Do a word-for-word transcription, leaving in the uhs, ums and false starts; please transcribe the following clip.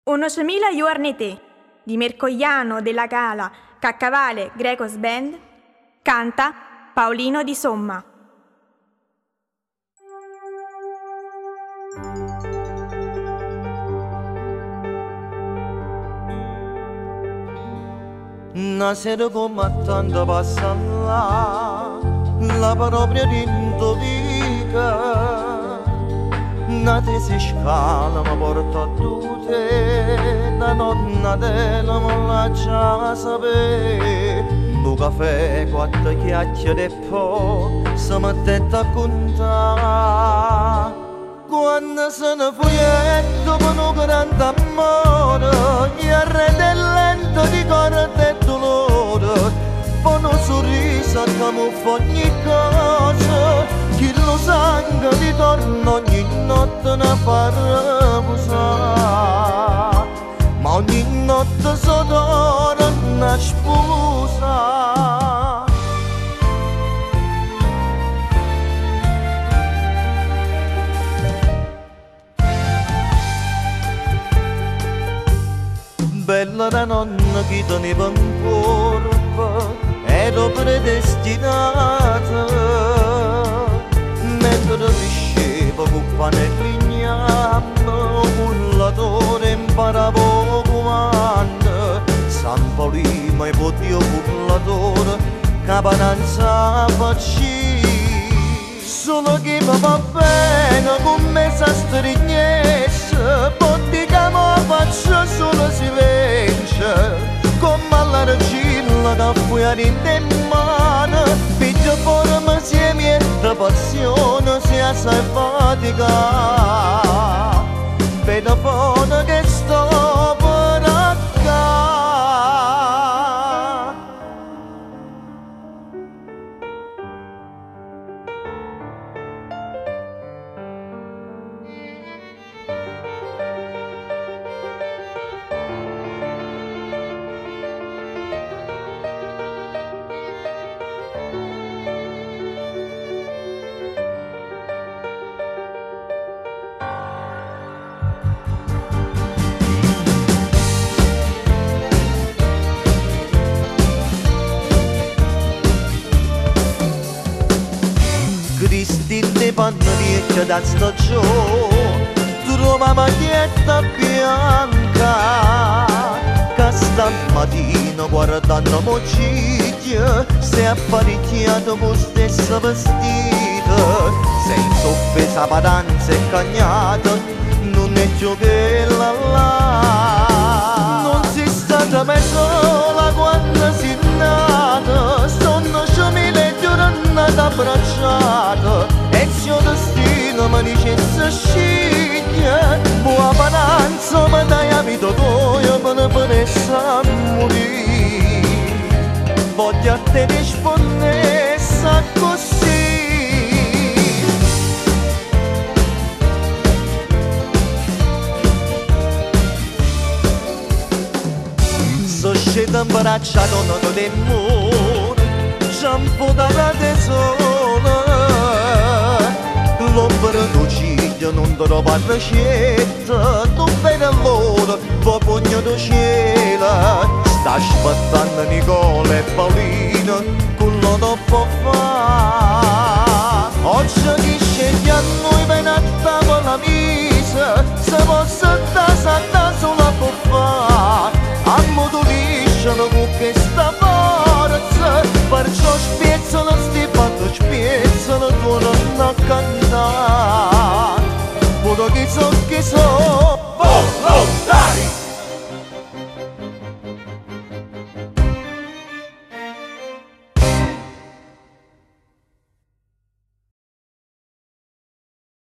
Unocemila giorni te, di Mercogliano della Gala Caccavale Grecos Band, canta Paolino di Somma. Una sera come tanto passa là, la propria rintovica. Una te si scala, ma porta a tutte, la nonna della me la già sapere. Un caffè, quattro chiacchiere e poi si mettette a contare. Quando se ne fuietto con un grande amore, gli arrede lento di cuore e dolore, poi un sorriso camuffa ogni cosa, chi lo sangue ritorna ogni notte ne fa riposare, ma ogni notte s'odora una sposa. Bella da nonna che teneva in corpo, ero predestinata. Mentre crescevo con panelli ignammo, un latore imparavo comando. San Paolino e podio cullatore, capananza facci. Solo che mi va bene con me sa strignesse, potti che mi faccio solo silenzio, come alla regina che fuori in te mano, piglia forma semi e da passione si assai fatica, vedo fuori che sto per accà. Cristine pannoliette da stagione, trova maglietta bianca, che stamattina guardando mociglia si è apparecchiato con stesso vestito, senza offesa padanza e cagnata, non è più che là là. Non si è stata mai sola quando si è nata, sono scemile giornata abbracciata, e il suo destino mi dicesse sceglie, buona pananza mi dai amico tuo per ne penesse a morire, voglio a te rispondesse così. So scesa imbracciato non del muro, ciampo da tesoro, l'ombra tuo ciglio non trova ricetta, tu vedi l'ora, poi pugno tuo cielo, sta aspettando Nicola e Paolino, con lo dopo fa. Oggi chi sceglie a noi viene a tavola misa, se possa stare sulla può fare, a modo lisciano con questa forza, perciò spiezzano sti fatto, spiezzano tu non a cantare, modo che so che so, oh, oh.